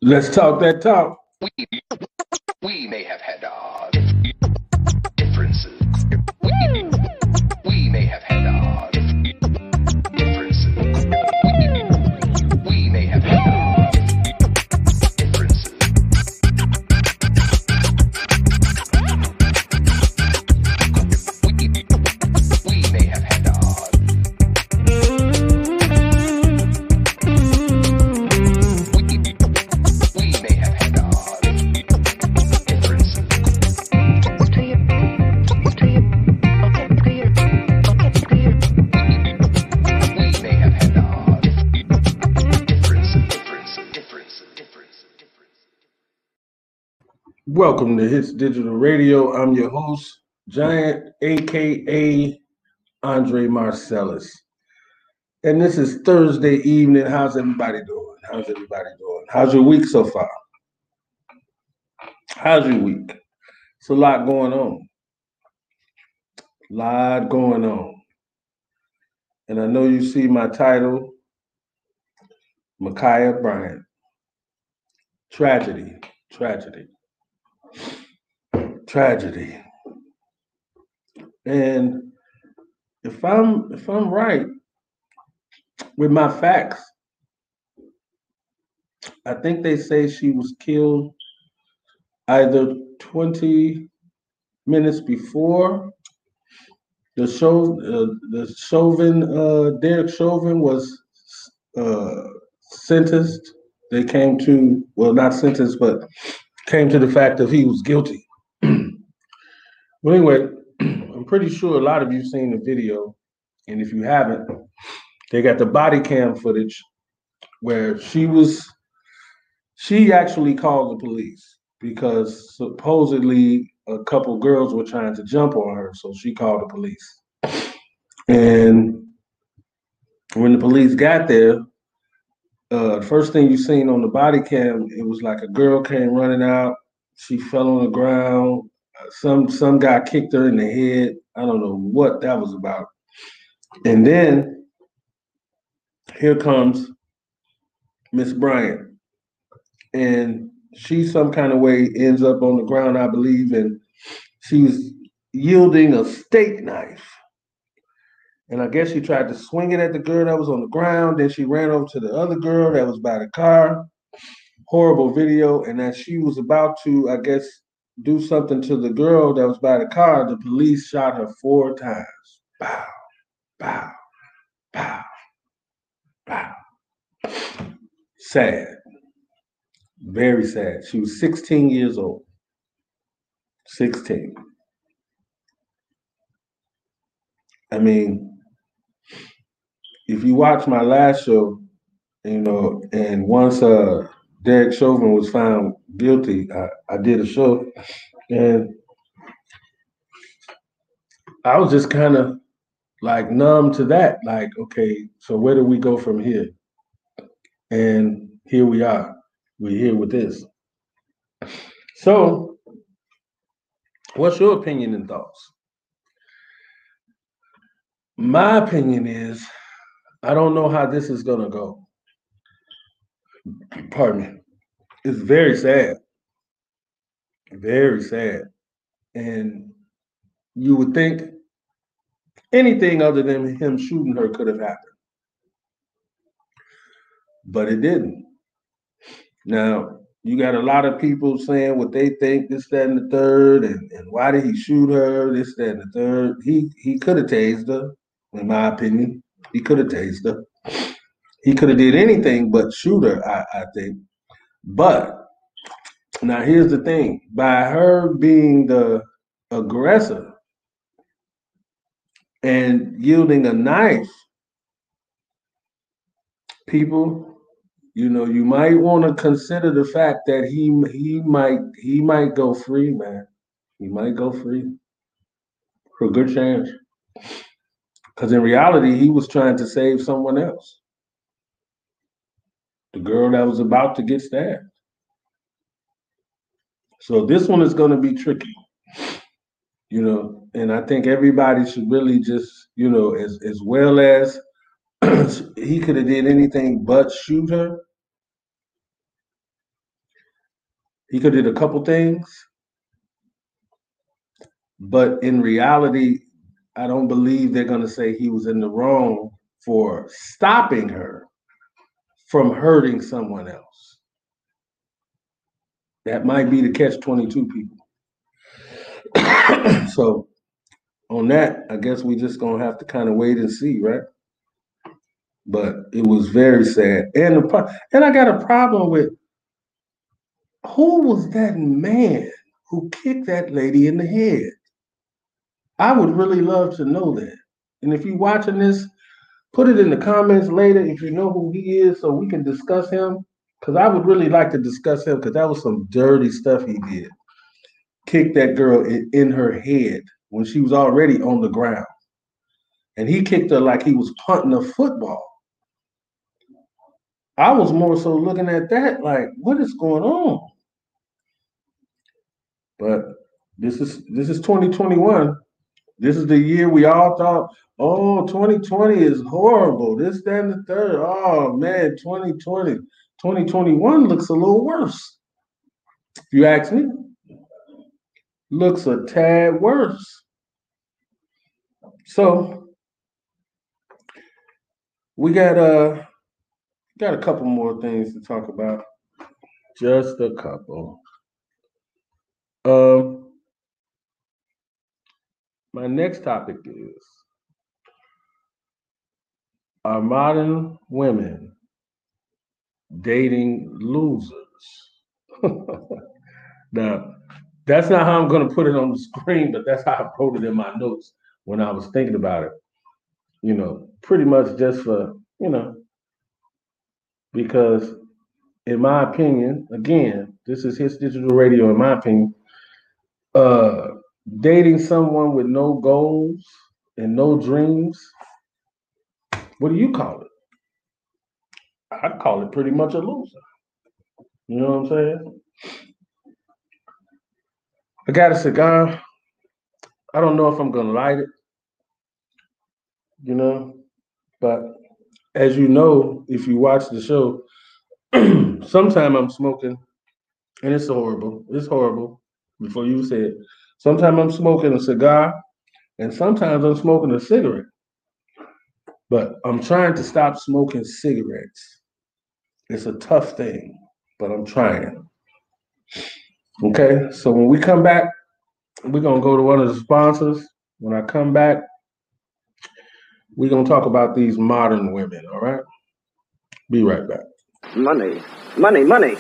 Let's talk that talk. We, we may have had differences. We may have had differences. We may have had differences. We may have had we may have had differences. We may have had differences. Welcome to Hits Digital Radio. I'm your host, Giant, aka Andre Marcellus. And this is Thursday evening. How's everybody doing? How's your week so far? How's your week? It's a lot going on. And I know you see my title, Ma'Khia Bryant. Tragedy. And if I'm right with my facts, I think they say she was killed either 20 minutes before Derek Chauvin was sentenced. They came to, well, not sentenced, but came to the fact that he was guilty. Well, anyway, I'm pretty sure a lot of you seen the video, and if you haven't, they got the body cam footage where she actually called the police because supposedly a couple girls were trying to jump on her, so she called the police. And when the police got there, first thing you seen on the body cam, it was like a girl came running out. She fell on the ground. Some guy kicked her in the head. I don't know what that was about. And then here comes Miss Bryant. And she some kind of way ends up on the ground, I believe, and she's yielding a steak knife. And I guess she tried to swing it at the girl that was on the ground. Then she ran over to the other girl that was by the car. Horrible video. And as she was about to, I guess, do something to the girl that was by the car, the police shot her 4 times. Pow, pow, pow, pow. Sad. Very sad. She was 16 years old. 16. I mean, if you watch my last show, and once Derek Chauvin was found guilty, I did a show, and I was just kind of like numb to that. Like, okay, so where do we go from here? And here we are. We're here with this. So, what's your opinion and thoughts? My opinion is, I don't know how this is going to go. Pardon me. It's very sad. Very sad. And you would think anything other than him shooting her could have happened. But it didn't. Now, you got a lot of people saying what they think, this, that, and the third, and why did he shoot her, this, that, and the third. He could have tased her, in my opinion. He could have tased her. He could have did anything but shoot her, I think. But now here's the thing. By her being the aggressor and yielding a knife, people, you might want to consider the fact that he might go free, man. He might go free for a good chance. Because in reality, he was trying to save someone else. The girl that was about to get stabbed. So this one is going to be tricky. And I think everybody should really just, as well as he could have did anything but shoot her. He could have did a couple things, but in reality, I don't believe they're going to say he was in the wrong for stopping her from hurting someone else. That might be the catch-22 people. So on that, I guess we just going to have to kind of wait and see, right? But it was very sad. And I got a problem with, who was that man who kicked that lady in the head? I would really love to know that. And if you're watching this, put it in the comments later if you know who he is so we can discuss him. Because I would really like to discuss him, because that was some dirty stuff he did. Kicked that girl in her head when she was already on the ground. And he kicked her like he was punting a football. I was more so looking at that like, what is going on? But this is 2021. This is the year we all thought, oh, 2020 is horrible. This, that, and the third. Oh, man, 2020. 2021 looks a little worse. If you ask me, looks a tad worse. So we got a couple more things to talk about. Just a couple. My next topic is, are modern women dating losers? Now, that's not how I'm going to put it on the screen, but that's how I wrote it in my notes when I was thinking about it. You know, pretty much just for, because in my opinion, again, this is Hits Digital Radio, in my opinion, dating someone with no goals and no dreams, what do you call it? I'd call it pretty much a loser. You know what I'm saying? I got a cigar. I don't know if I'm going to light it, but as you know, if you watch the show, sometimes I'm smoking, and it's horrible. It's horrible. Before you say it, sometimes I'm smoking a cigar, and sometimes I'm smoking a cigarette. But I'm trying to stop smoking cigarettes. It's a tough thing, but I'm trying. Okay, so when we come back, we're going to go to one of the sponsors. When I come back, we're going to talk about these modern women, all right? Be right back. Money, money, money.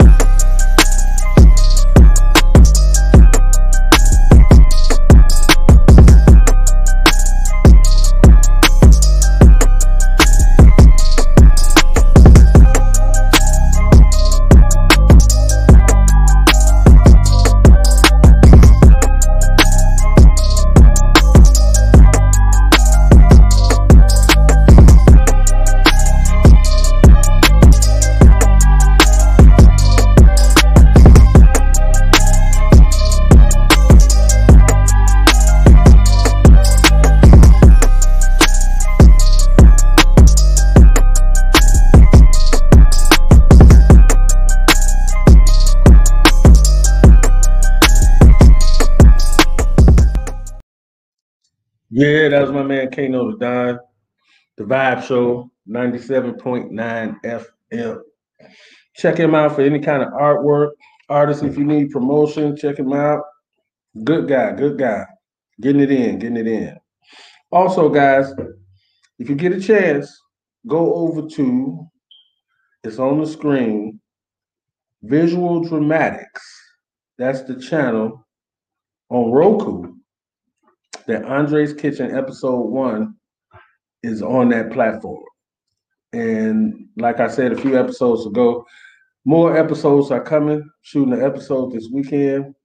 Yeah, that was my man Kano the Don, the Vibe Show, 97.9 FM. Check him out for any kind of artwork, artists. If you need promotion, check him out. Good guy. Getting it in. Also, guys, if you get a chance, go over to, it's on the screen, Visual Dramatics. That's the channel on Roku. That Andre's Kitchen episode 1 is on that platform. And like I said a few episodes ago, more episodes are coming. Shooting an episode this weekend.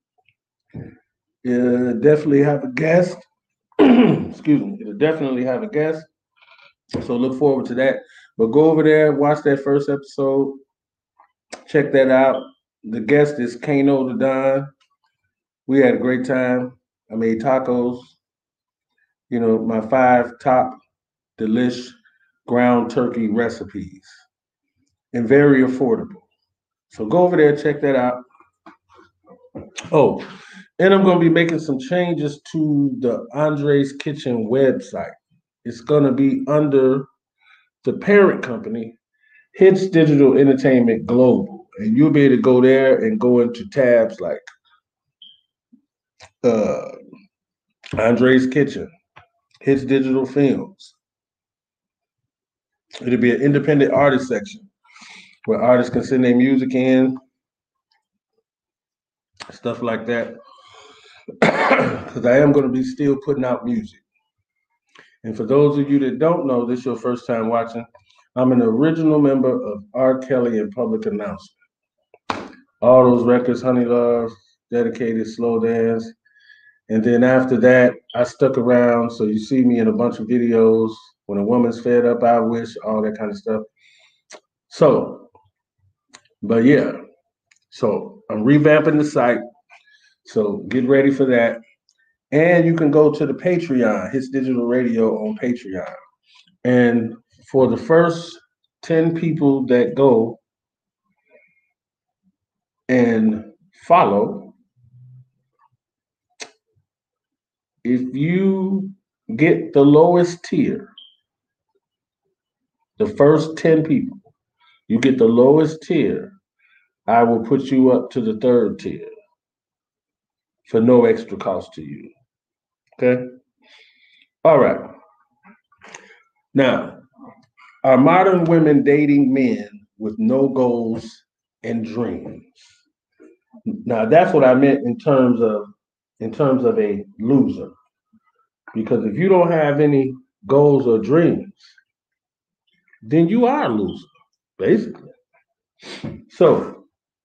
It'll definitely have a guest. Excuse me. It'll definitely have a guest. So look forward to that. But go over there, watch that first episode. Check that out. The guest is Kano the Don. We had a great time. I made tacos. My 5 top delish ground turkey recipes, and very affordable. So go over there, check that out. Oh, and I'm going to be making some changes to the Andre's Kitchen website. It's going to be under the parent company, Hits Digital Entertainment Global. And you'll be able to go there and go into tabs like uh, Andre's Kitchen, Hits Digital Films. It'll be an independent artist section where artists can send their music in, stuff like that. Because I am going to be still putting out music. And for those of you that don't know, this is your first time watching, I'm an original member of R. Kelly and Public Announcement. All those records, Honey Love, Dedicated, Slow Dance. And then after that, I stuck around. So you see me in a bunch of videos. When a woman's fed up, I wish, all that kind of stuff. So, but yeah, so I'm revamping the site. So get ready for that. And you can go to the Patreon, Hits Digital Radio on Patreon. And for the first 10 people that go and follow, if you get the lowest tier, the first 10 people, you get the lowest tier, I will put you up to the third tier for no extra cost to you. Okay? All right. Now, are modern women dating men with no goals and dreams? Now, that's what I meant in terms of a loser. Because if you don't have any goals or dreams, then you are a loser, basically. So,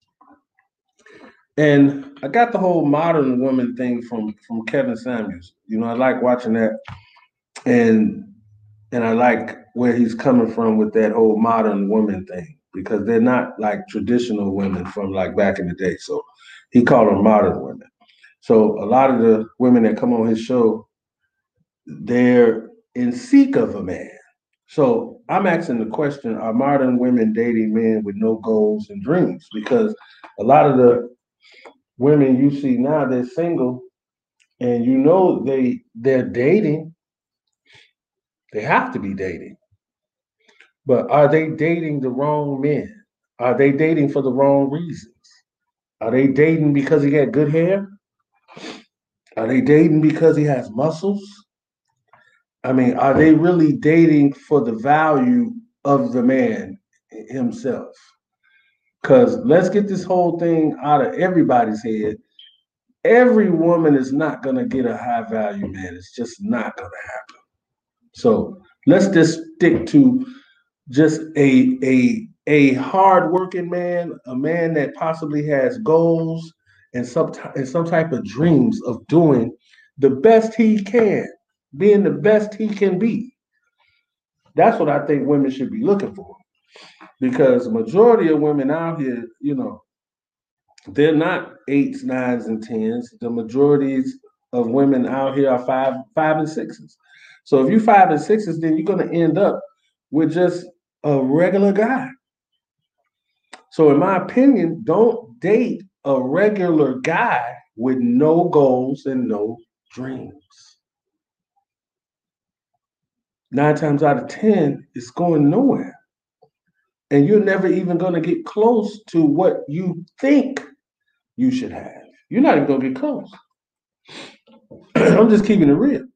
and I got the whole modern woman thing from Kevin Samuels. You know, I like watching that, and I like where he's coming from with that whole modern woman thing because they're not like traditional women from like back in the day. So he called them modern women. So a lot of the women that come on his show, they're in seek of a man. So I'm asking the question, are modern women dating men with no goals and dreams? Because a lot of the women you see now, they're single and you know they're dating. They have to be dating. But are they dating the wrong men? Are they dating for the wrong reasons? Are they dating because he got good hair? Are they dating because he has muscles? I mean, are they really dating for the value of the man himself? Because let's get this whole thing out of everybody's head. Every woman is not going to get a high value man. It's just not going to happen. So let's just stick to just a hard working man, a man that possibly has goals and some type of dreams of doing the best he can, being the best he can be. That's what I think women should be looking for. Because majority of women out here, you know, they're not eights, nines, and tens. The majorities of women out here are five and sixes. So if you five and sixes, then you're gonna end up with just a regular guy. So in my opinion, don't date a regular guy with no goals and no dreams. 9 times out of 10, it's going nowhere. And you're never even going to get close to what you think you should have. You're not even going to get close. I'm just keeping it real.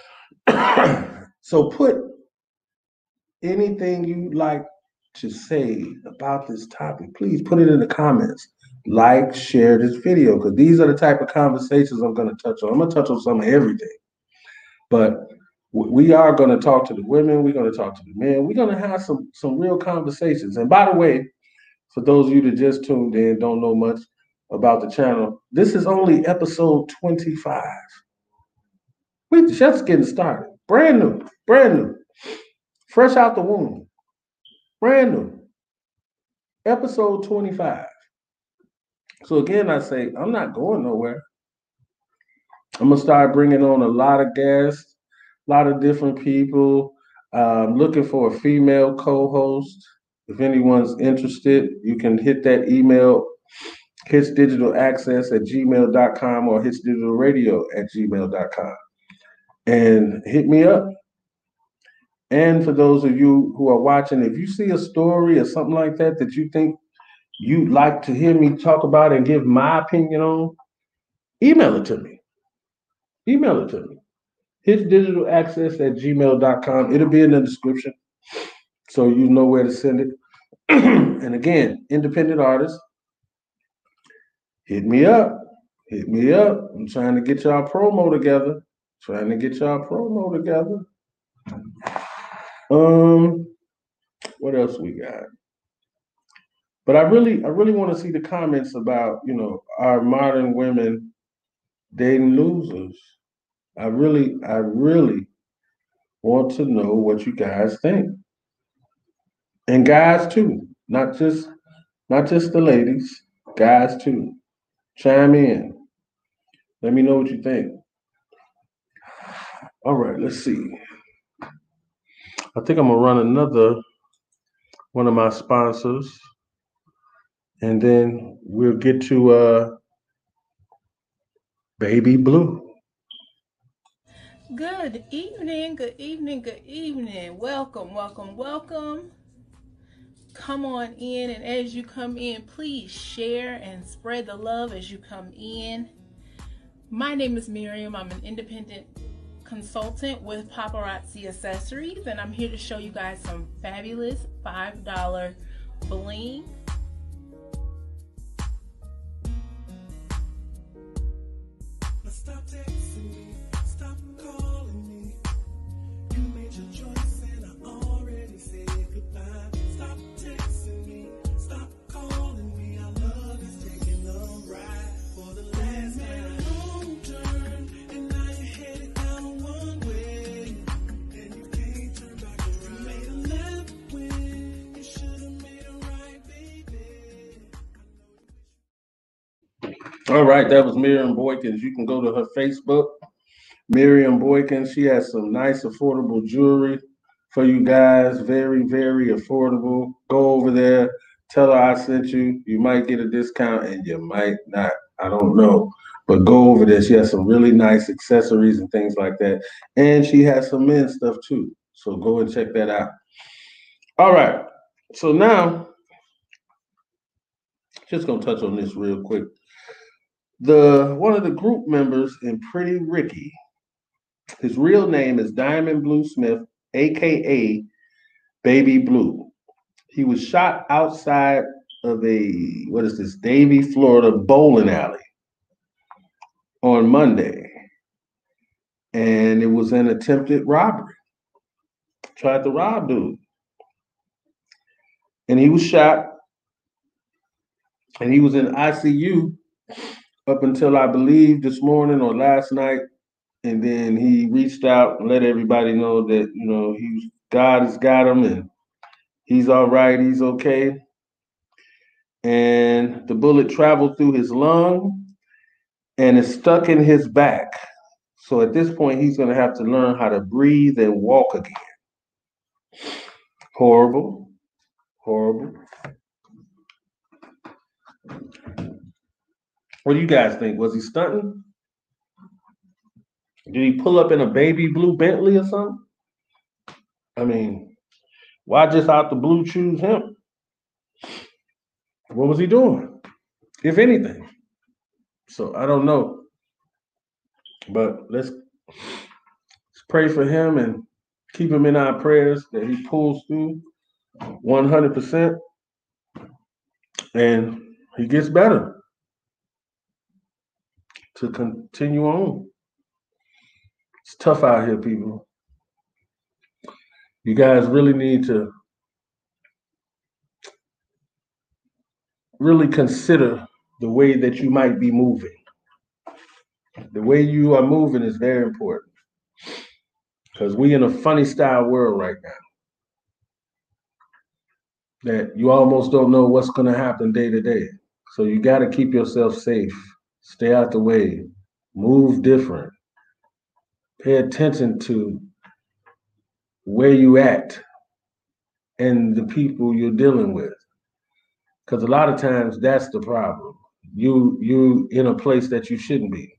So put anything you like to say about this topic, please put it in the comments. Like, share this video, because these are the type of conversations I'm going to touch on. I'm going to touch on some of everything. But we are going to talk to the women. We're going to talk to the men. We're going to have some real conversations. And by the way, for those of you that just tuned in, don't know much about the channel, this is only episode 25. We're just getting started. Brand new, fresh out the womb, brand new. Episode 25. So again, I say, I'm not going nowhere. I'm going to start bringing on a lot of guests, a lot of different people. I'm looking for a female co-host. If anyone's interested, you can hit that email, hitsdigitalaccess@gmail.com or hitsdigitalradio@gmail.com. And hit me up. And for those of you who are watching, if you see a story or something like that that you think you'd like to hear me talk about and give my opinion on, email it to me. Email it to me. hitsdigitalaccess@gmail.com. It'll be in the description so you know where to send it. And again, independent artists, hit me up. Hit me up. I'm trying to get y'all promo together. What else we got? But I really want to see the comments about, our modern women dating losers. I really want to know what you guys think. And guys too, not just the ladies, guys too. Chime in. Let me know what you think. All right, let's see. I think I'm gonna run another one of my sponsors, and then we'll get to Baby Blue. Good evening, good evening, good evening. Welcome. Come on in, and as you come in, please share and spread the love as you come in. My name is Miriam. I'm an independent consultant with Paparazzi Accessories, and I'm here to show you guys some fabulous $5 bling. Stop texting me, stop calling me. You made your choice and I already said goodbye. Stop texting me, stop calling me. Our love is taking a ride for the last made a wrong turn, and now you're headed down one way, and you can't turn back around. You made a left when you should have made a right, baby. All right, that was Miriam Boykins. You can go to her Facebook, Miriam Boykins. She has some nice, affordable jewelry for you guys. Very, very affordable. Go over there. Tell her I sent you. You might get a discount and you might not. I don't know. But go over there. She has some really nice accessories and things like that. And she has some men's stuff too. So go and check that out. All right. So now, just going to touch on this real quick. One of the group members in Pretty Ricky, his real name is Diamond Blue Smith, aka Baby Blue. He was shot outside of Davie, Florida bowling alley on Monday. And it was an attempted robbery. Tried to rob dude. And he was shot. And he was in ICU up until I believe this morning or last night. And then he reached out and let everybody know that, God has got him and he's all right, he's okay. And the bullet traveled through his lung and is stuck in his back. So at this point, he's going to have to learn how to breathe and walk again. Horrible. What do you guys think? Was he stunting? Did he pull up in a baby blue Bentley or something? I mean, why just out the blue choose him? What was he doing, if anything? So I don't know. But let's pray for him and keep him in our prayers that he pulls through 100% and he gets better to continue on. It's tough out here, people. You guys really need to really consider the way that you might be moving. The way you are moving is very important because we in a funny style world right now that you almost don't know what's going to happen day to day. So you got to keep yourself safe. Stay out the way. Move different. Pay attention to where you at and the people you're dealing with. Because a lot of times that's the problem. you in a place that you shouldn't be.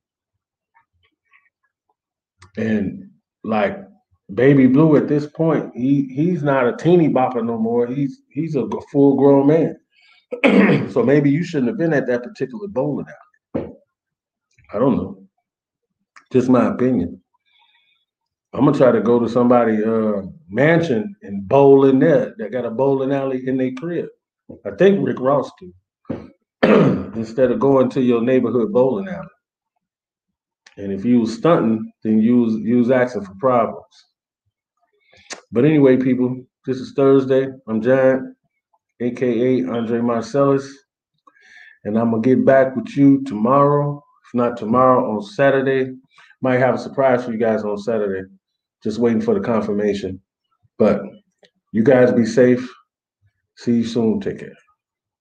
And like Baby Blue at this point, he's not a teeny bopper no more. He's a full grown man. So maybe you shouldn't have been at that particular bowling alley. I don't know. Just my opinion. I'm gonna try to go to somebody's mansion and bowl in there. They got a bowling alley in their crib. I think Rick Ross do. Instead of going to your neighborhood bowling alley. And if you was stunting, then you was asking for problems. But anyway, people, this is Thursday. I'm Giant, aka Andre Marcellus, and I'm gonna get back with you tomorrow. If not tomorrow, on Saturday. Might have a surprise for you guys on Saturday. Just waiting for the confirmation. But you guys be safe. See you soon. Take care.